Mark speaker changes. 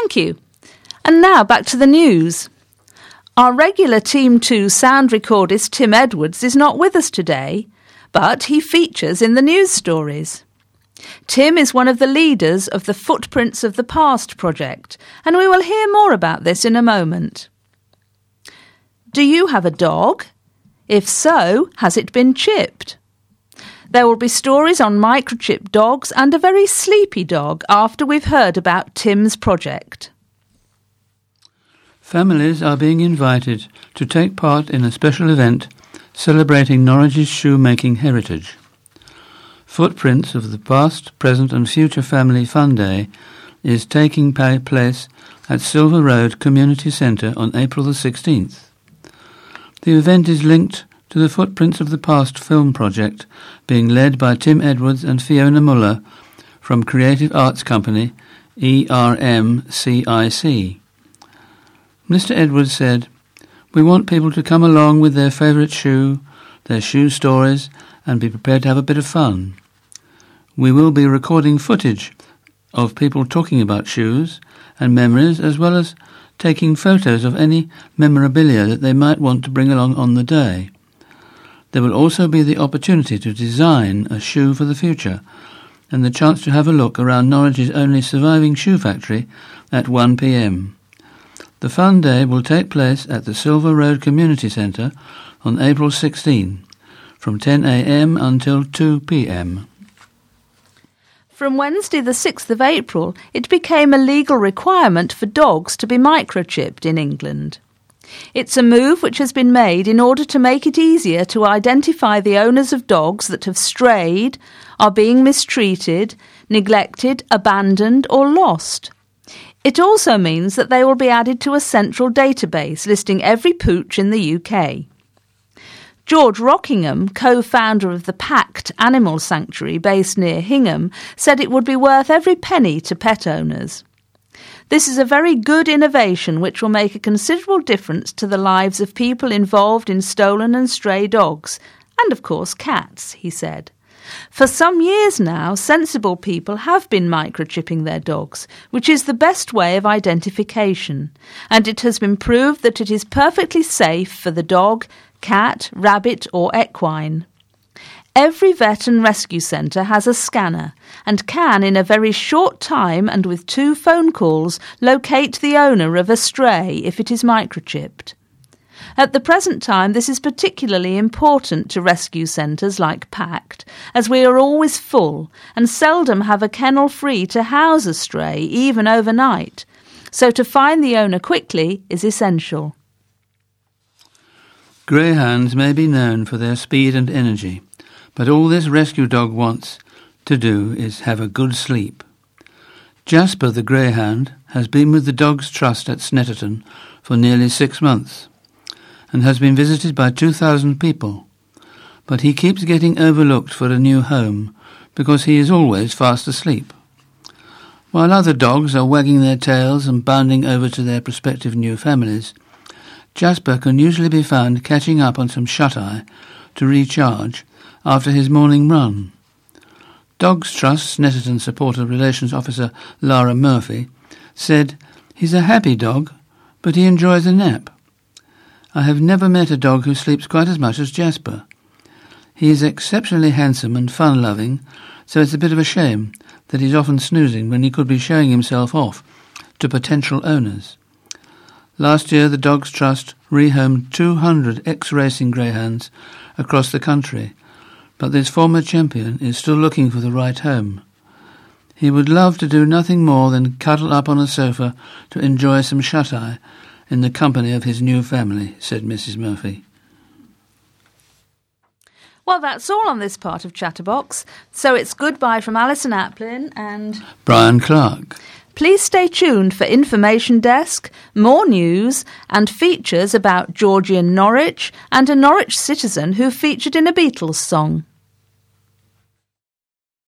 Speaker 1: Thank you. And now back to the news. Our regular Team 2 sound recordist Tim Edwards is not with us today, but he features in the news stories. Tim is one of the leaders of the Footprints of the Past project, and we will hear more about this in a moment. Do you have a dog? If so, has it been chipped? There will be stories on microchipped dogs and a very sleepy dog after we've heard about Tim's project.
Speaker 2: Families are being invited to take part in a special event celebrating Norwich's shoemaking heritage. Footprints of the Past, Present and Future Family Fun Day is taking place at Silver Road Community Centre on April the 16th. The event is linked to the Footprints of the Past film project being led by Tim Edwards and Fiona Muller from creative arts company ERMCIC. Mr. Edwards said, "We want people to come along with their favourite shoe, their shoe stories, and be prepared to have a bit of fun. We will be recording footage of people talking about shoes and memories, as well as taking photos of any memorabilia that they might want to bring along on the day. There will also be the opportunity to design a shoe for the future and the chance to have a look around Norwich's only surviving shoe factory at 1 p.m. The fun day will take place at the Silver Road Community Centre on April 16 from 10 a.m. until 2 p.m.
Speaker 1: From Wednesday the 6th of April, it became a legal requirement for dogs to be microchipped in England. It's a move which has been made in order to make it easier to identify the owners of dogs that have strayed, are being mistreated, neglected, abandoned or lost. It also means that they will be added to a central database listing every pooch in the UK. George Rockingham, co-founder of the Pact Animal Sanctuary based near Hingham, said it would be worth every penny to pet owners. This is a very good innovation which will make a considerable difference to the lives of people involved in stolen and stray dogs, and of course cats, he said. For some years now, sensible people have been microchipping their dogs, which is the best way of identification, and it has been proved that it is perfectly safe for the dog, cat, rabbit or equine. Every vet and rescue centre has a scanner and can, in a very short time and with 2 phone calls, locate the owner of a stray if it is microchipped. At the present time, this is particularly important to rescue centres like Pact, as we are always full and seldom have a kennel free to house a stray, even overnight. So to find the owner quickly is essential.
Speaker 2: Greyhounds may be known for their speed and energy, but all this rescue dog wants to do is have a good sleep. Jasper the greyhound has been with the Dogs Trust at Snetterton for nearly 6 months and has been visited by 2,000 people, but he keeps getting overlooked for a new home because he is always fast asleep. While other dogs are wagging their tails and bounding over to their prospective new families, Jasper can usually be found catching up on some shut-eye to recharge after his morning run. Dogs Trust Snetterton Supporter Relations Officer Lara Murphy said, "He's a happy dog, but he enjoys a nap. I have never met a dog who sleeps quite as much as Jasper. He is exceptionally handsome and fun-loving, so it's a bit of a shame that he's often snoozing when he could be showing himself off to potential owners." Last year, the Dogs Trust rehomed 200 ex-racing greyhounds across the country, but this former champion is still looking for the right home. He would love to do nothing more than cuddle up on a sofa to enjoy some shut-eye in the company of his new family, said Mrs. Murphy.
Speaker 1: Well, that's all on this part of Chatterbox, so it's goodbye from Alison Aplin and
Speaker 2: Brian Clark.
Speaker 1: Please stay tuned for Information Desk, more news and features about Georgian Norwich and a Norwich citizen who featured in a Beatles song.